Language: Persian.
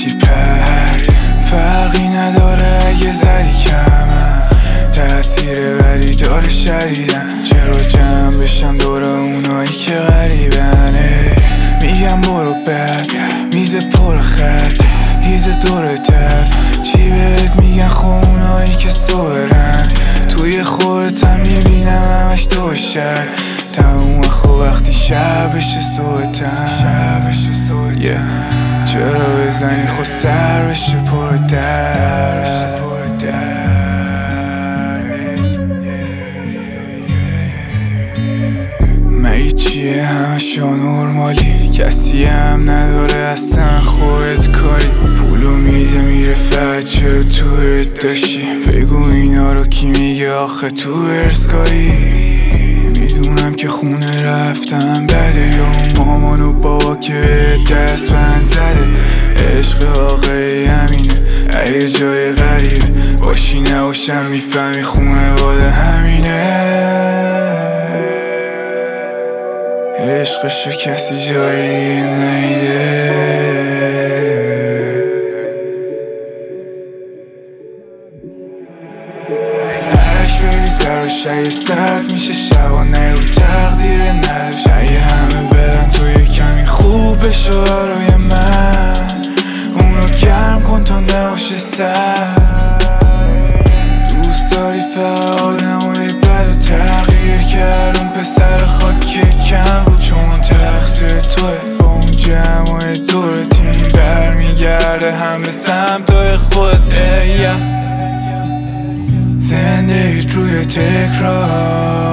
بشی پرد، فرقی نداره اگه زدی کمم، تأثیر ولی داره شدیدن. چرا جمع بشن دور اونایی که غریبنه؟ میگم برو بر میز پر خط، هیز دورت هست، چی بهت میگن خونایی که سورن؟ توی خودتم میبینم همش دوشک، تموم خب وقتی شبش سوتن. چرا بزنی خود سر بشه پر در؟ مگه چیه همشو نرمالی؟ کسی هم نداره اصلا خودت کاری، پولو میده میره فقط چرا تویت داشتی؟ بگو اینا رو کی میگه آخه تو ارسکاری؟ میدونم که خونه رفتم بده، یا اون مامان و بابا که به دست بند زده. عشق واقعی همینه، اگه جای غریبه باشی نباشم میفهمی خونه باده همینه. عشقشو کسی جایی نیده. عرش بریز براش اگه سرد میشه شبانه، رو تقدیر نداشت اگه همه برن تو یه کمی خوب بشه برای من. اونو گرم کن تا نباشه سرد، دوست داری فقط آدمای بد و تغییر کرد اون پسر خاکی کم رو، چون تقصیر توه با اون جمعای دور تیم برمیگرده هم به سمتای خود. زندگیت روی تکرار